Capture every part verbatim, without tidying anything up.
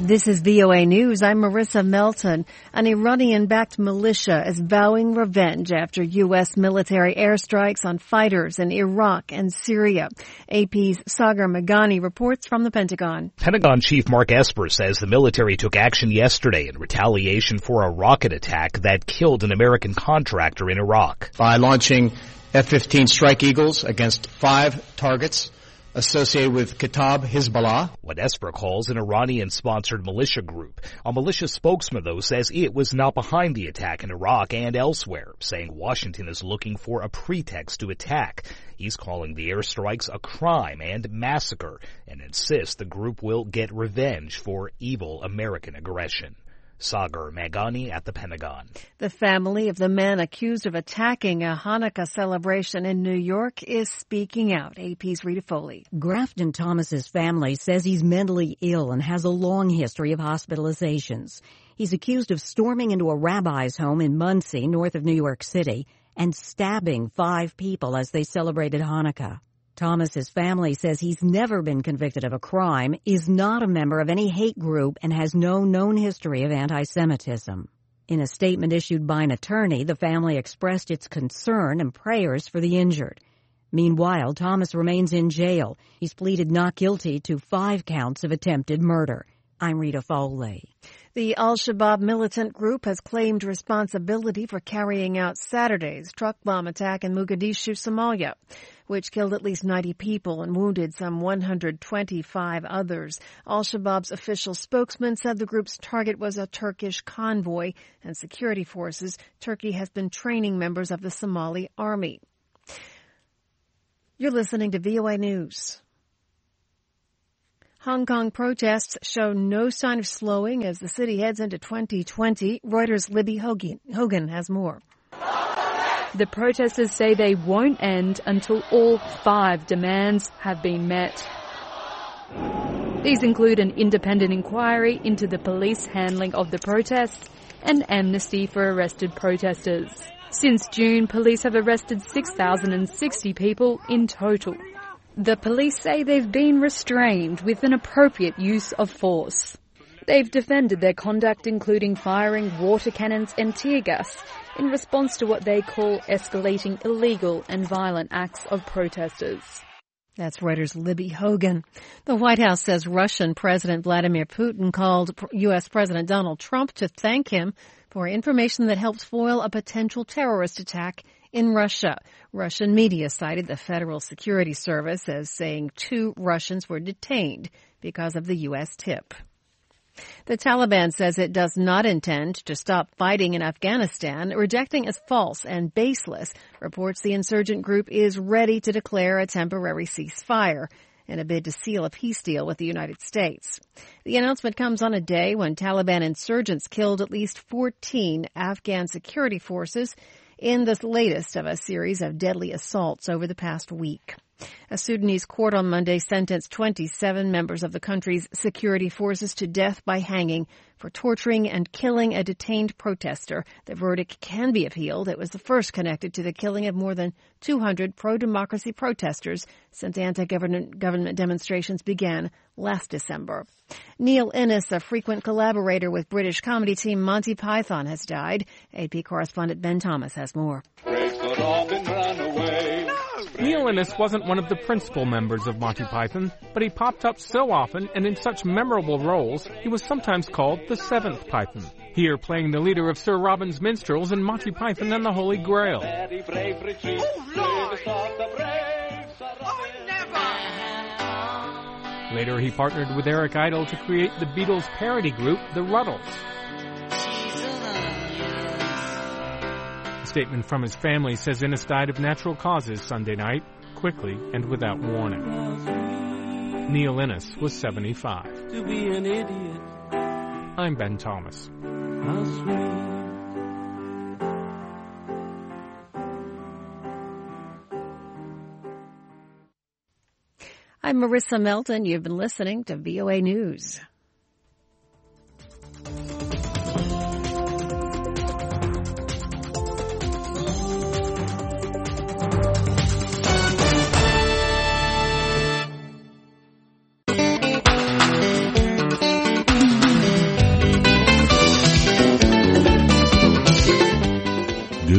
This is V O A News. I'm Marissa Melton. An Iranian-backed militia is vowing revenge after U S military airstrikes on fighters in Iraq and Syria. A P's Sagar Meghani reports from the Pentagon. Pentagon Chief Mark Esper says the military took action yesterday in retaliation for a rocket attack that killed an American contractor in Iraq. By launching F fifteen Strike Eagles against five targets associated with Kataib Hezbollah. What Esper calls an Iranian-sponsored militia group. A militia spokesman, though, says it was not behind the attack in Iraq and elsewhere, saying Washington is looking for a pretext to attack. He's calling the airstrikes a crime and massacre and insists the group will get revenge for evil American aggression. Sagar Meghani at the Pentagon. The family of the man accused of attacking a Hanukkah celebration in New York is speaking out. A P's Rita Foley. Grafton Thomas's family says he's mentally ill and has a long history of hospitalizations. He's accused of storming into a rabbi's home in Monsey, north of New York City, and stabbing five people as they celebrated Hanukkah. Thomas's family says he's never been convicted of a crime, is not a member of any hate group, and has no known history of anti-Semitism. In a statement issued by an attorney, the family expressed its concern and prayers for the injured. Meanwhile, Thomas remains in jail. He's pleaded not guilty to five counts of attempted murder. I'm Rita Foley. The Al-Shabaab militant group has claimed responsibility for carrying out Saturday's truck bomb attack in Mogadishu, Somalia, which killed at least ninety people and wounded some one hundred twenty-five others. Al-Shabaab's official spokesman said the group's target was a Turkish convoy and security forces. Turkey has been training members of the Somali army. You're listening to V O A News. Hong Kong protests show no sign of slowing as the city heads into twenty twenty. Reuters' Libby Hogan, Hogan has more. The protesters say they won't end until all five demands have been met. These include an independent inquiry into the police handling of the protests and amnesty for arrested protesters. Since June, police have arrested six thousand sixty people in total. The police say they've been restrained with an appropriate use of force. They've defended their conduct, including firing water cannons and tear gas, in response to what they call escalating illegal and violent acts of protesters. That's Reuters' Libby Hogan. The White House says Russian President Vladimir Putin called U S President Donald Trump to thank him for information that helped foil a potential terrorist attack in Russia. Russian media cited the Federal Security Service as saying two Russians were detained because of the U S tip. The Taliban says it does not intend to stop fighting in Afghanistan, rejecting as false and baseless reports the insurgent group is ready to declare a temporary ceasefire in a bid to seal a peace deal with the United States. The announcement comes on a day when Taliban insurgents killed at least fourteen Afghan security forces in this latest of a series of deadly assaults over the past week. A Sudanese court on Monday sentenced twenty-seven members of the country's security forces to death by hanging for torturing and killing a detained protester. The verdict can be appealed. It was the first connected to the killing of more than two hundred pro-democracy protesters since anti-government government demonstrations began last December. Neil Innes, a frequent collaborator with British comedy team Monty Python, has died. A P correspondent Ben Thomas has more. Neil Innes wasn't one of the principal members of Monty Python, but he popped up so often and in such memorable roles, he was sometimes called the Seventh Python. Here playing the leader of Sir Robin's Minstrels in Monty Python and the Holy Grail. Oh, Lord! Oh, never! Later he partnered with Eric Idle to create the Beatles parody group, the Ruddles. A statement from his family says Innes died of natural causes Sunday night, quickly and without warning. Neil Innes was seventy-five. To be an idiot. I'm Ben Thomas. How sweet. I'm Marissa Melton. You've been listening to V O A News.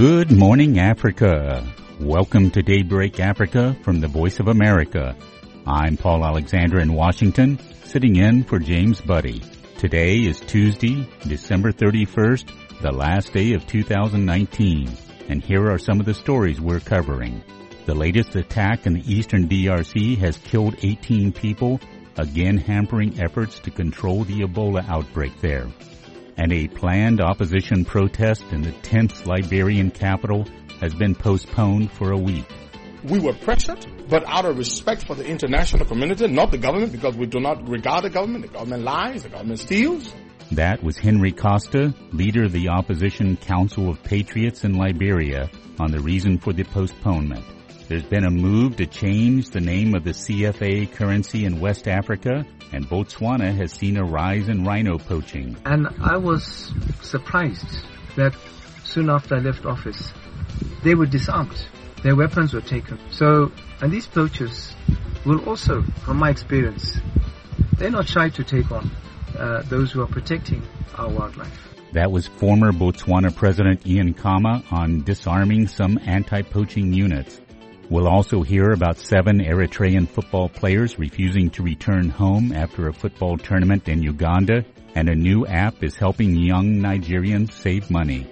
Good morning, Africa. Welcome to Daybreak Africa from the Voice of America. I'm Paul Alexander in Washington, sitting in for James Buddy. Today is Tuesday, December thirty-first, the last day of two thousand nineteen, and here are some of the stories we're covering. The latest attack in the eastern D R C has killed eighteen people, again hampering efforts to control the Ebola outbreak there. And a planned opposition protest in the tense Liberian capital has been postponed for a week. We were pressured, but out of respect for the international community, not the government, because we do not regard the government. The government lies, the government steals. That was Henry Costa, leader of the Opposition Council of Patriots in Liberia, on the reason for the postponement. There's been a move to change the name of the C F A currency in West Africa, and Botswana has seen a rise in rhino poaching. And I was surprised that soon after I left office, they were disarmed. Their weapons were taken. So, and these poachers will also, from my experience, they're not shy to take on uh, those who are protecting our wildlife. That was former Botswana President Ian Khama on disarming some anti-poaching units. We'll also hear about seven Eritrean football players refusing to return home after a football tournament in Uganda, and a new app is helping young Nigerians save money.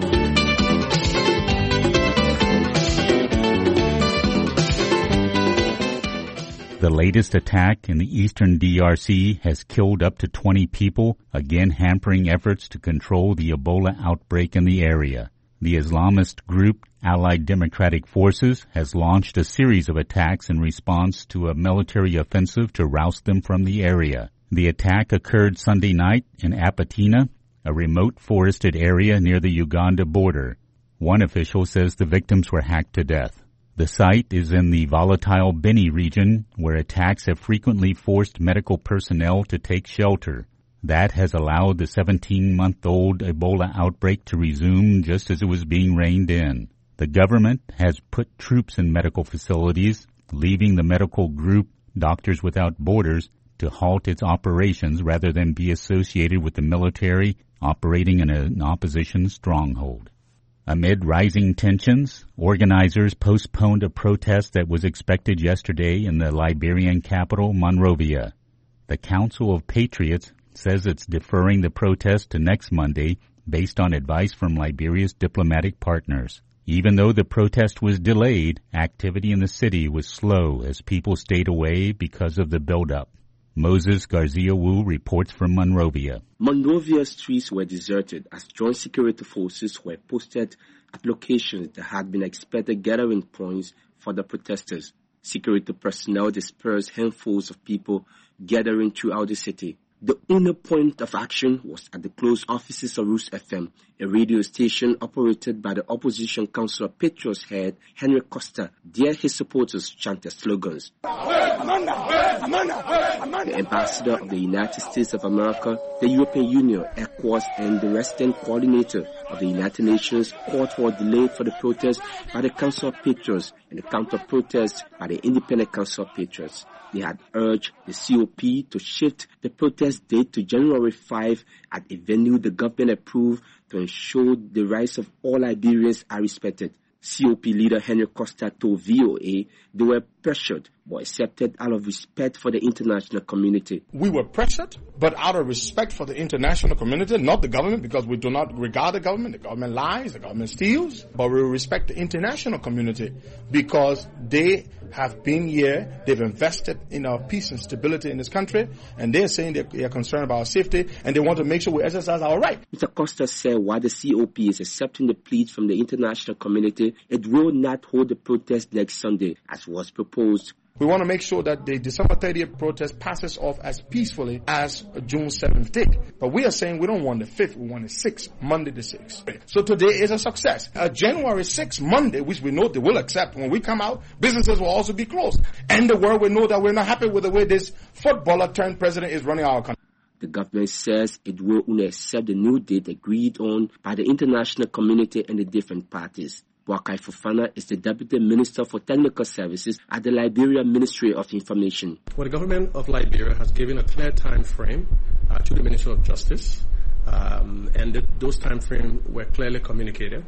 The latest attack in the eastern D R C has killed up to twenty people, again hampering efforts to control the Ebola outbreak in the area. The Islamist group Allied Democratic Forces has launched a series of attacks in response to a military offensive to roust them from the area. The attack occurred Sunday night in Apatina, a remote forested area near the Uganda border. One official says the victims were hacked to death. The site is in the volatile Beni region, where attacks have frequently forced medical personnel to take shelter. That has allowed the seventeen-month-old Ebola outbreak to resume just as it was being reined in. The government has put troops in medical facilities, leaving the medical group Doctors Without Borders to halt its operations rather than be associated with the military operating in an opposition stronghold. Amid rising tensions, organizers postponed a protest that was expected yesterday in the Liberian capital, Monrovia. The Council of Patriots says it's deferring the protest to next Monday based on advice from Liberia's diplomatic partners. Even though the protest was delayed, activity in the city was slow as people stayed away because of the buildup. Moses Garcia-Wu reports from Monrovia. Monrovia's streets were deserted as joint security forces were posted at locations that had been expected gathering points for the protesters. Security personnel dispersed handfuls of people gathering throughout the city. The only point of action was at the closed offices of Roots F M, a radio station operated by the Opposition Council of Patriots head Henry Costa. There his supporters chanted slogans. The ambassador of the United States of America, the European Union, ECOWAS, and the resident coordinator of the United Nations called for a delay for the protest by the Council of Patriots and the counter-protest by the Independent Council of Patriots. They had urged the C O P to shift the protest date to January fifth at a venue the government approved to ensure the rights of all Liberians are respected. C O P leader Henry Costa told V O A they were pressured but accepted out of respect for the international community. We were pressured, but out of respect for the international community, not the government, because we do not regard the government. The government lies, the government steals, but we respect the international community because they have been here, they've invested in our peace and stability in this country, and they're saying they are concerned about our safety, and they want to make sure we exercise our right. Mister Costa said while the C O P is accepting the pleas from the international community, it will not hold the protest next Sunday, as was proposed. We want to make sure that the December thirtieth protest passes off as peacefully as June seventh did. But we are saying we don't want the fifth, we want the sixth, Monday the sixth. So today is a success. Uh, January sixth, Monday, which we know they will accept, when we come out, businesses will also be closed. And the world will know that we're not happy with the way this footballer turned president is running our country. The government says it will only accept the new date agreed on by the international community and the different parties. Boakai Fofana is the Deputy Minister for Technical Services at the Liberia Ministry of Information. Well, the government of Liberia has given a clear time frame uh, to the Ministry of Justice, um, and th- those time frames were clearly communicated. Uh,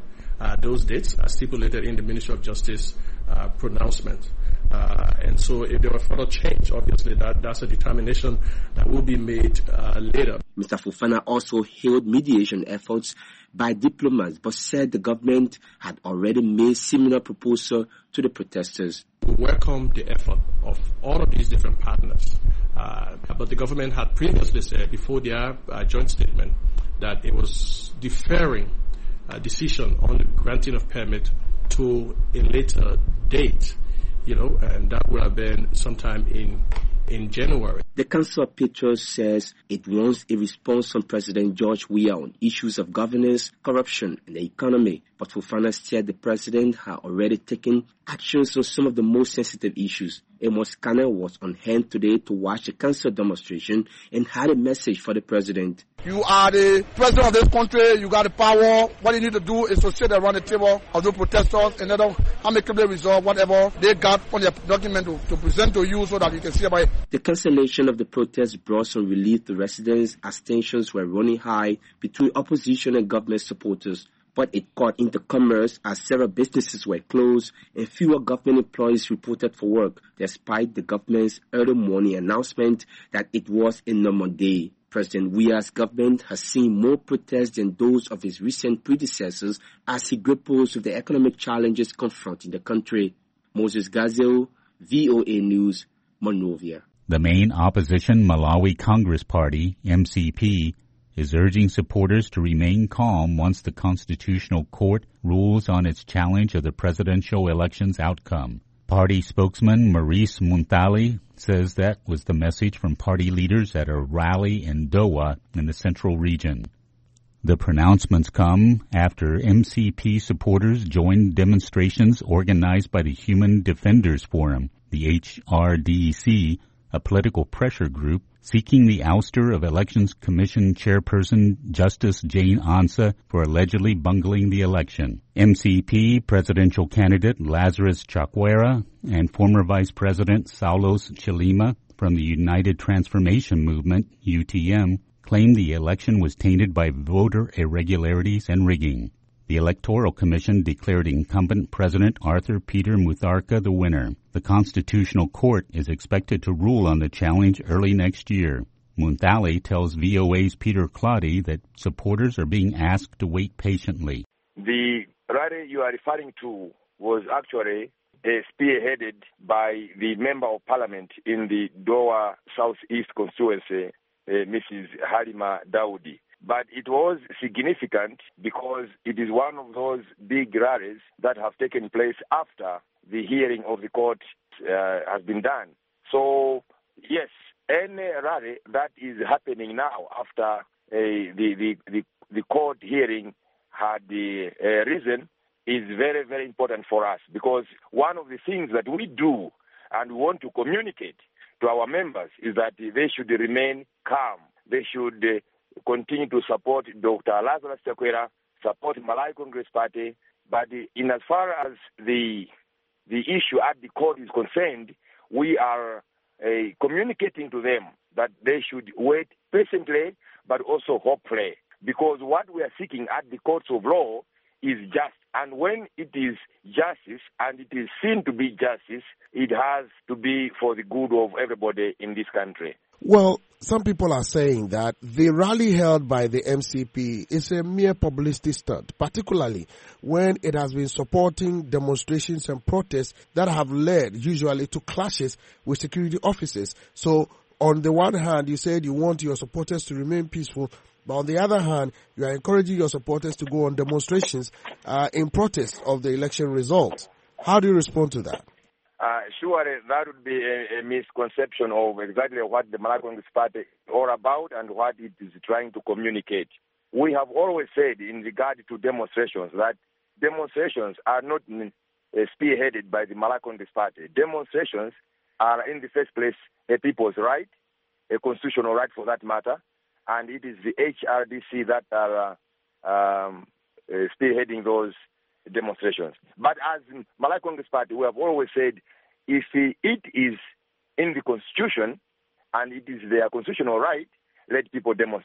uh, those dates as stipulated in the Ministry of Justice uh, pronouncement. Uh, and so if there were further change, obviously that, that's a determination that will be made uh, later. Mister Fofana also hailed mediation efforts by diplomats, but said the government had already made similar proposal to the protesters. We welcome the effort of all of these different partners, uh, but the government had previously said before their uh, joint statement that it was deferring a decision on the granting of permit to a later date, you know, and that would have been sometime in in January. The Council of Pictures says it wants a response from President George Weah on issues of governance, corruption, and the economy. But Fofana said the president had already taken actions on some of the most sensitive issues. Amos Kana was on hand today to watch the council demonstration and had a message for the president. You are the president of this country. You got the power. What you need to do is to sit around the table of the protesters and let them amicably resolve whatever they got on their document to, to present to you so that you can see about it. The cancellation of the protest brought some relief to residents as tensions were running high between opposition and government supporters. But it cut into commerce as several businesses were closed and fewer government employees reported for work, despite the government's early morning announcement that it was a normal day. President Weah's government has seen more protests than those of his recent predecessors as he grapples with the economic challenges confronting the country. Moses Gazelle, V O A News, Monrovia. The main opposition Malawi Congress Party, M C P, is urging supporters to remain calm once the Constitutional Court rules on its challenge of the presidential election's outcome. Party spokesman Maurice Muntali says that was the message from party leaders at a rally in Dowa in the central region. The pronouncements come after M C P supporters joined demonstrations organized by the Human Defenders Forum, the H R D C, a political pressure group seeking the ouster of Elections Commission Chairperson Justice Jane Ansah for allegedly bungling the election. M C P presidential candidate Lazarus Chakwera and former Vice President Saulos Chilima from the United Transformation Movement, U T M, claimed the election was tainted by voter irregularities and rigging. The Electoral Commission declared incumbent President Arthur Peter Mutharika the winner. The Constitutional Court is expected to rule on the challenge early next year. Muntali tells V O A's Peter Claudy that supporters are being asked to wait patiently. The rally you are referring to was actually uh, spearheaded by the Member of Parliament in the Dowa Southeast constituency, uh, Missus Halima Daudi. But it was significant because it is one of those big rallies that have taken place after the hearing of the court uh, has been done. So, yes, any rally that is happening now after uh, the, the, the, the court hearing had uh, risen is very, very important for us, because one of the things that we do and we want to communicate to our members is that they should remain calm. They should uh, continue to support Doctor Lazarus Chakwera, support Malawi Congress Party, but in as far as the the issue at the court is concerned, we are uh, communicating to them that they should wait patiently but also hopefully, because what we are seeking at the courts of law is just, and when it is justice and it is seen to be justice, it has to be for the good of everybody in this country. Well, some people are saying that the rally held by the M C P is a mere publicity stunt, particularly when it has been supporting demonstrations and protests that have led usually to clashes with security officers. So on the one hand, you said you want your supporters to remain peaceful, but on the other hand, you are encouraging your supporters to go on demonstrations uh, in protest of the election results. How do you respond to that? Uh, surely that would be a, a misconception of exactly what the Malawi Congress Party is all about and what it is trying to communicate. We have always said in regard to demonstrations that demonstrations are not uh, spearheaded by the Malawi Congress Party. Demonstrations are in the first place a people's right, a constitutional right for that matter, and it is the H R D C that are uh, um, uh, spearheading those demonstrations. But as Malawi Congress Party, we have always said, if it is in the Constitution and it is their constitutional right, let people demonstrate.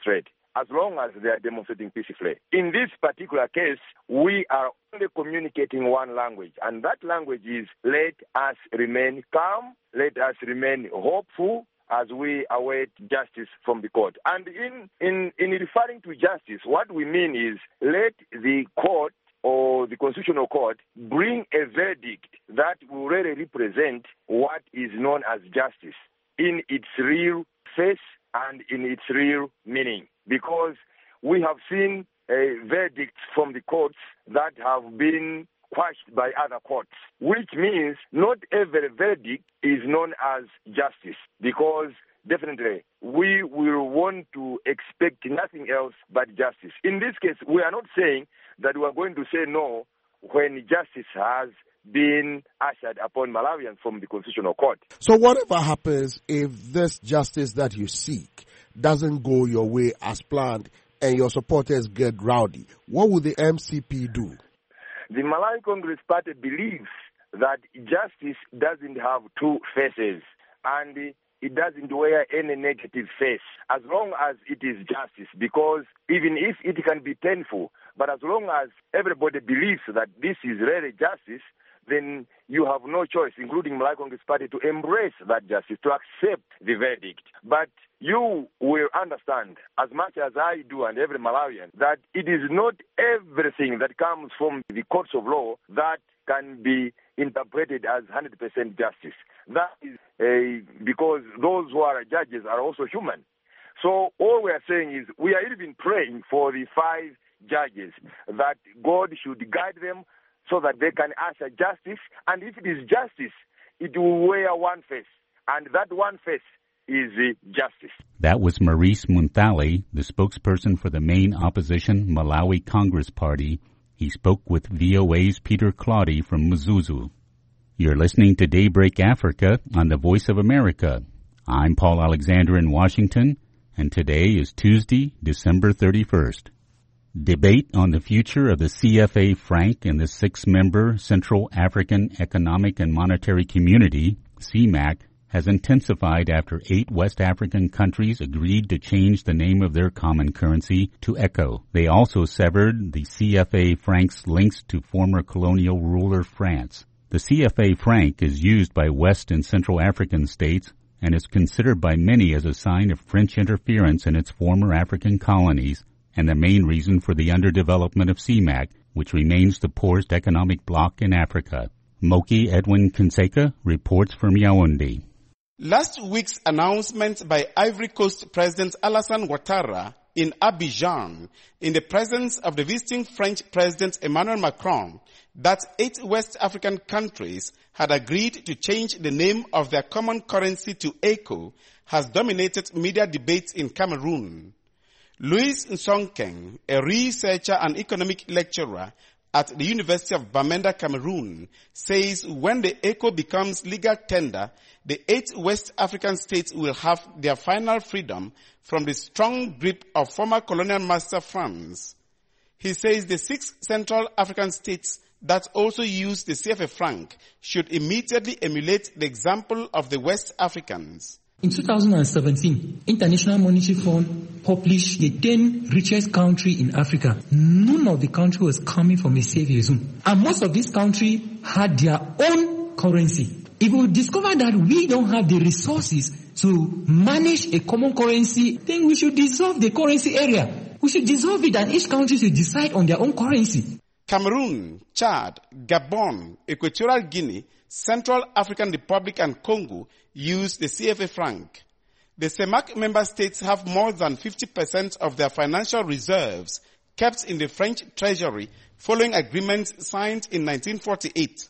as long as they are demonstrating peacefully. In this particular case, we are only communicating one language, and that language is let us remain calm, let us remain hopeful as we await justice from the court. And in, in, in referring to justice, what we mean is let the court or the Constitutional Court bring a verdict that will really represent what is known as justice in its real face and in its real meaning. Because we have seen uh, verdicts from the courts that have been quashed by other courts, which means not every verdict is known as justice, because definitely we will want to expect nothing else but justice. In this case, we are not saying that we are going to say no when justice has been ushered upon Malawians from the Constitutional Court. So whatever happens, if this justice that you seek doesn't go your way as planned and your supporters get rowdy, what will the M C P do? The Malawi Congress Party believes that justice doesn't have two faces, and it doesn't wear any negative face, as long as it is justice, because even if it can be painful, but as long as everybody believes that this is really justice, then you have no choice, including Malawi Congress Party, to embrace that justice, to accept the verdict. But you will understand, as much as I do and every Malawian, that it is not everything that comes from the courts of law that can be interpreted as one hundred percent justice. That is uh, because those who are judges are also human. So all we are saying is we are even praying for the five judges that God should guide them so that they can usher justice. And if it is justice, it will wear one face. And that one face is uh, justice. That was Maurice Munthali, the spokesperson for the main opposition Malawi Congress Party. He spoke with V O A's Peter Claudy from Mzuzu. You're listening to Daybreak Africa on the Voice of America. I'm Paul Alexander in Washington, and today is Tuesday, December thirty-first. Debate on the future of the C F A franc and the six-member Central African Economic and Monetary Community, C M A C, has intensified after eight West African countries agreed to change the name of their common currency to ECO. They also severed the C F A franc's links to former colonial ruler France. The C F A franc is used by West and Central African states and is considered by many as a sign of French interference in its former African colonies and the main reason for the underdevelopment of C M A C, which remains the poorest economic bloc in Africa. Moki Edwin Kinseka reports from Yaoundé. Last week's announcement by Ivory Coast President Alassane Ouattara in Abidjan, in the presence of the visiting French President Emmanuel Macron, that eight West African countries had agreed to change the name of their common currency to ECO, has dominated media debates in Cameroon. Louis Nsonkeng, a researcher and economic lecturer at the University of Bamenda, Cameroon, says when the ECO becomes legal tender, the eight West African states will have their final freedom from the strong grip of former colonial master France. He says the six Central African states that also use the C F A franc should immediately emulate the example of the West Africans. In two thousand seventeen, International Monetary Fund published the ten richest country in Africa. None of the country was coming from a savior zone. And most of these countries had their own currency. If we discover that we don't have the resources to manage a common currency, then we should dissolve the currency area. We should dissolve it and each country should decide on their own currency. Cameroon, Chad, Gabon, Equatorial Guinea, Central African Republic and Congo use the C F A franc. The C E M A C member states have more than fifty percent of their financial reserves kept in the French treasury following agreements signed in nineteen forty-eight.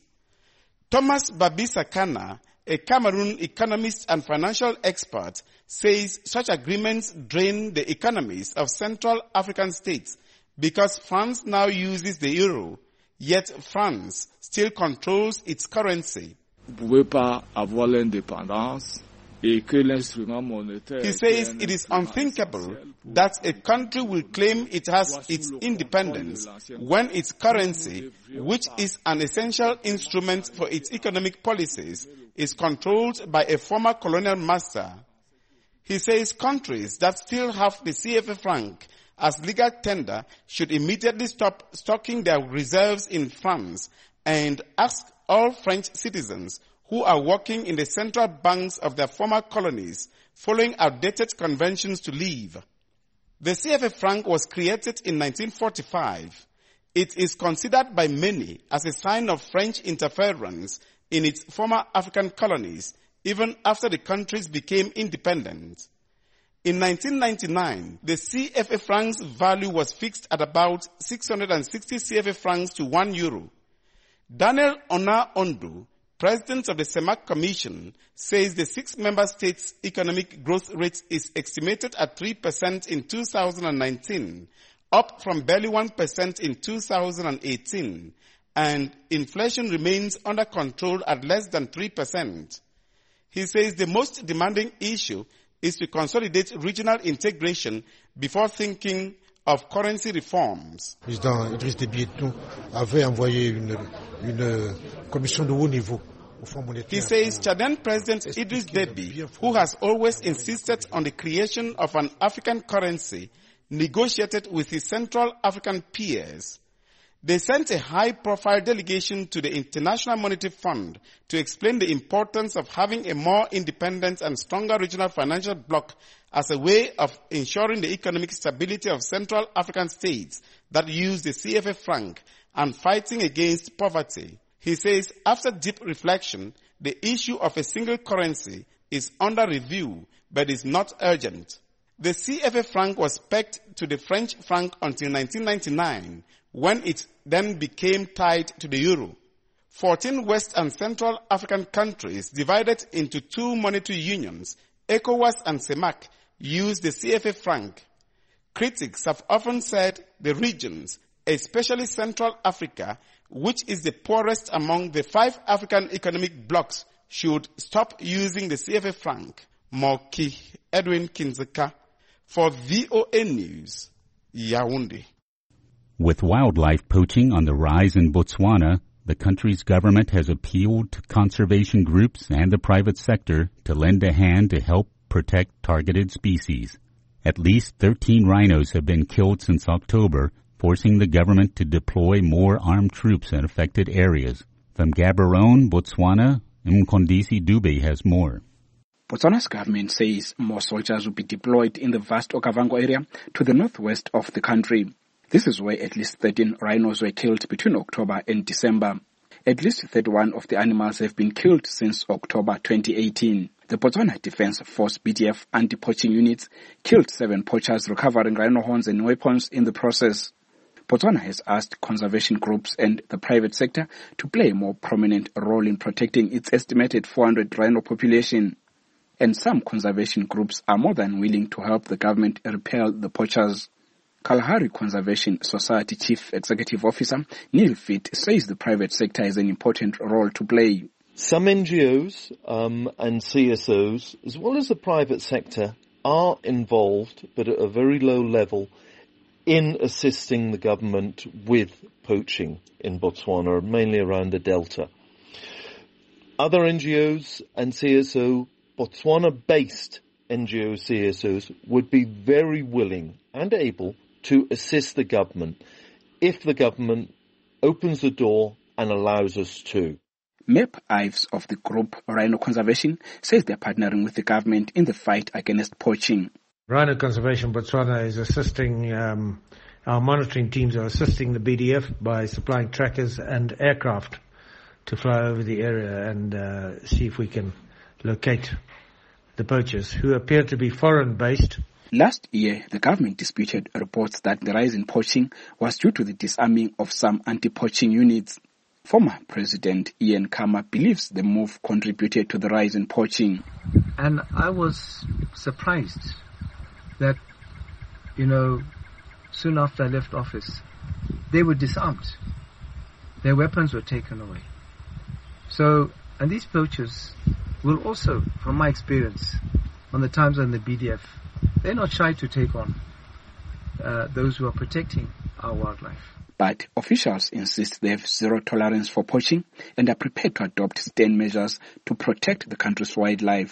Thomas Babi-Sakana, a Cameroon economist and financial expert, says such agreements drain the economies of Central African states because France now uses the euro, yet France still controls its currency. Vous pouvez pas avoir l'indépendance et que l'instrument monétaire. He says it is unthinkable that a country will claim it has its independence when its currency, which is an essential instrument for its economic policies, is controlled by a former colonial master. He says countries that still have the C F A franc as legal tender should immediately stop stocking their reserves in France and ask all French citizens who are working in the central banks of their former colonies following outdated conventions to leave. The C F A franc was created in nineteen forty-five. It is considered by many as a sign of French interference in its former African colonies, even after the countries became independent. In nineteen ninety-nine, the C F A franc's value was fixed at about six hundred sixty C F A francs to one euro. Daniel Ona-Ondo, president of the CEMAC Commission, says the six member states' economic growth rate is estimated at three percent in two thousand nineteen, up from barely one percent in two thousand eighteen, and inflation remains under control at less than three percent. He says the most demanding issue is to consolidate regional integration before thinking of currency reforms. Le président Idriss Déby Itno avait envoyé une, une commission de haut niveau. He says Chadian President Idriss Déby, who has always insisted on the creation of an African currency, negotiated with his Central African peers. They sent a high-profile delegation to the International Monetary Fund to explain the importance of having a more independent and stronger regional financial bloc as a way of ensuring the economic stability of Central African states that use the C F A franc and fighting against poverty. He says after deep reflection, the issue of a single currency is under review but is not urgent. The C F A franc was pegged to the French franc until nineteen ninety-nine, when it then became tied to the euro. fourteen West and Central African countries divided into two monetary unions, ECOWAS and CEMAC, use the C F A franc. Critics have often said the regions, especially Central Africa, which is the poorest among the five African economic blocs, should stop using the C F A franc. Moki Edwin Kinzeka for V O A News, Yaoundé. With wildlife poaching on the rise in Botswana, the country's government has appealed to conservation groups and the private sector to lend a hand to help protect targeted species. At least thirteen rhinos have been killed since October, forcing the government to deploy more armed troops in affected areas. From Gaborone, Botswana, Mkondisi Dube has more. Botswana's government says more soldiers will be deployed in the vast Okavango area to the northwest of the country. This is where at least thirteen rhinos were killed between October and December. At least thirty-one of the animals have been killed since October twenty eighteen. The Botswana Defence Force B D F anti-poaching units killed seven poachers, recovering rhino horns and weapons in the process. Botswana has asked conservation groups and the private sector to play a more prominent role in protecting its estimated four hundred rhino population. And some conservation groups are more than willing to help the government repel the poachers. Kalahari Conservation Society Chief Executive Officer Neil Fitt says the private sector has an important role to play. Some N G Os um, and C S Os, as well as the private sector, are involved, but at a very low level, in assisting the government with poaching in Botswana, mainly around the Delta. Other N G Os and C S O, Botswana-based N G O C S Os, would be very willing and able to assist the government if the government opens the door and allows us to. Mep Ives of the group Rhino Conservation says they're partnering with the government in the fight against poaching. Rhino Conservation Botswana is assisting, um, our monitoring teams are assisting the B D F by supplying trackers and aircraft to fly over the area and uh, see if we can locate the poachers, who appear to be foreign-based. Last year, the government disputed reports that the rise in poaching was due to the disarming of some anti-poaching units. Former President Ian Khama believes the move contributed to the rise in poaching. And I was surprised that, you know, soon after I left office, they were disarmed. Their weapons were taken away. So, and these poachers will also, from my experience, on the times on the B D F, they're not shy to take on uh, those who are protecting our wildlife. But officials insist they have zero tolerance for poaching and are prepared to adopt stern measures to protect the country's wildlife.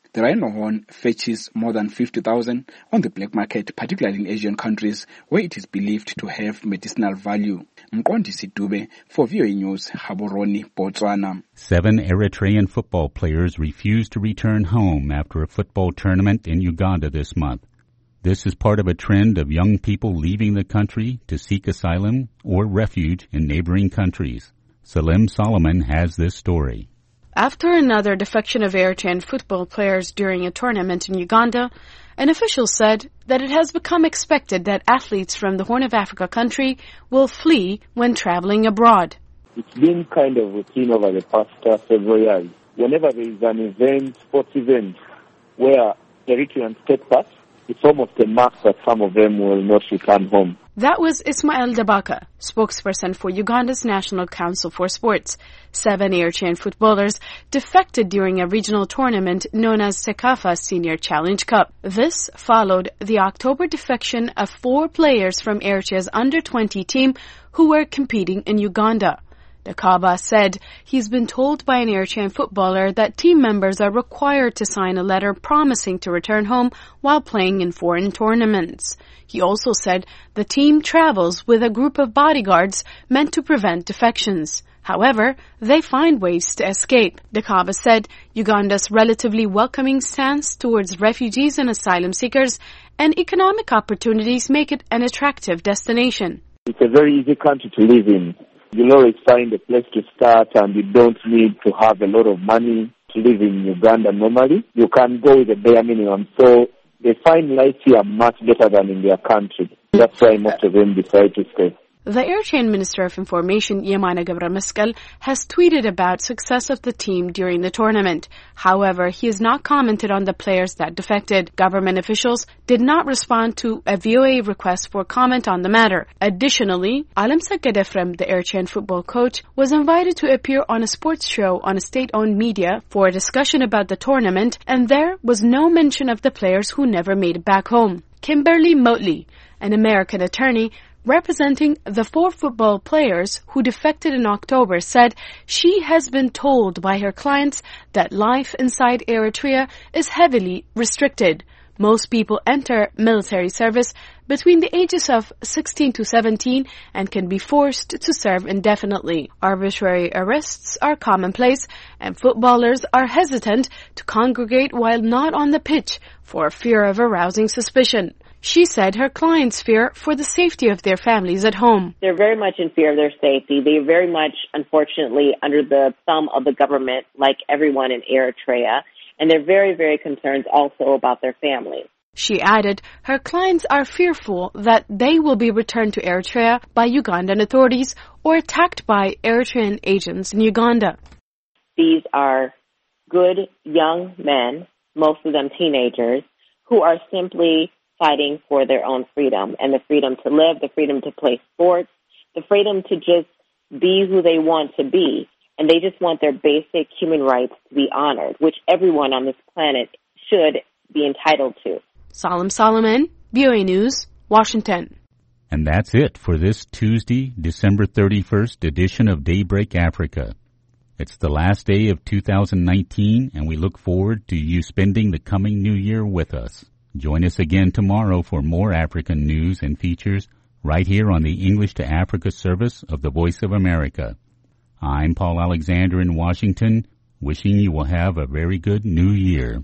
The rhino horn fetches more than fifty thousand on the black market, particularly in Asian countries where it is believed to have medicinal value. Mqondisi Dube for V O A News, Gaborone, Botswana. Seven Eritrean football players refused to return home after a football tournament in Uganda this month. This is part of a trend of young people leaving the country to seek asylum or refuge in neighboring countries. Salim Solomon has this story. After another defection of Eritrean football players during a tournament in Uganda, an official said that it has become expected that athletes from the Horn of Africa country will flee when traveling abroad. It's been kind of routine over the past uh, several years. Whenever there is an event, sports event, where Eritreans take part, it's almost a mark that some of them will not return home. That was Ismail Dabaka, spokesperson for Uganda's National Council for Sports. Seven Eritrean footballers defected during a regional tournament known as Sekafa Senior Challenge Cup. This followed the October defection of four players from Eritrea's under twenty team who were competing in Uganda. Dakaba said he's been told by an Eritrean footballer that team members are required to sign a letter promising to return home while playing in foreign tournaments. He also said the team travels with a group of bodyguards meant to prevent defections. However, they find ways to escape. Dakaba said Uganda's relatively welcoming stance towards refugees and asylum seekers and economic opportunities make it an attractive destination. It's a very easy country to live in. You'll always find a place to start, and you don't need to have a lot of money to live in Uganda normally. You can go with a bare minimum. So they find life here much better than in their country. That's why most of them decide to stay. The Eritrean Minister of Information, Yemana Gebremeskel, has tweeted about success of the team during the tournament. However, he has not commented on the players that defected. Government officials did not respond to a V O A request for comment on the matter. Additionally, Alamsa Gedefrem, the Eritrean football coach, was invited to appear on a sports show on a state-owned media for a discussion about the tournament, and there was no mention of the players who never made it back home. Kimberly Motley, an American attorney, representing the four football players who defected in October, said she has been told by her clients that life inside Eritrea is heavily restricted. Most people enter military service between the ages of sixteen to seventeen and can be forced to serve indefinitely. Arbitrary arrests are commonplace, and footballers are hesitant to congregate while not on the pitch for fear of arousing suspicion. She said her clients fear for the safety of their families at home. They're very much in fear of their safety. They're very much, unfortunately, under the thumb of the government, like everyone in Eritrea. And they're very, very concerned also about their families. She added her clients are fearful that they will be returned to Eritrea by Ugandan authorities or attacked by Eritrean agents in Uganda. These are good young men, most of them teenagers, who are simply fighting for their own freedom and the freedom to live, the freedom to play sports, the freedom to just be who they want to be. And they just want their basic human rights to be honored, which everyone on this planet should be entitled to. Salim Solomon, V O A News, Washington. And that's it for this Tuesday, December thirty-first edition of Daybreak Africa. It's the last day of two thousand nineteen, and we look forward to you spending the coming new year with us. Join us again tomorrow for more African news and features right here on the English to Africa service of the Voice of America. I'm Paul Alexander in Washington, wishing you will have a very good new year.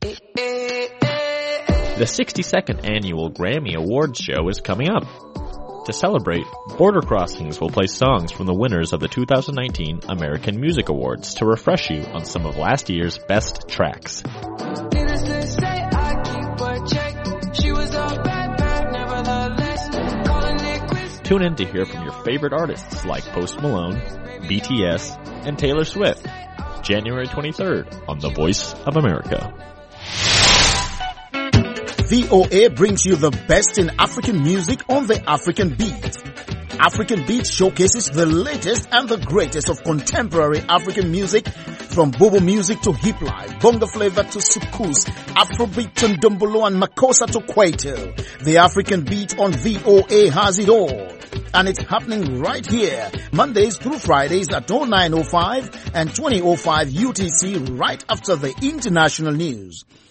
The sixty-second Annual Grammy Awards show is coming up. To celebrate, Border Crossings will play songs from the winners of the two thousand nineteen American Music Awards to refresh you on some of last year's best tracks. Tune in to hear from your favorite artists like Post Malone, B T S, and Taylor Swift, January twenty-third on The Voice of America. V O A brings you the best in African music on the African Beat. African Beat showcases the latest and the greatest of contemporary African music, from bobo music to hip life, bongo flavor to soukous, Afrobeat to ndombolo and makossa to kwaito. The African Beat on V O A has it all. and it's happening right here, Mondays through Fridays at oh nine oh five and twenty oh five U T C right after the international news.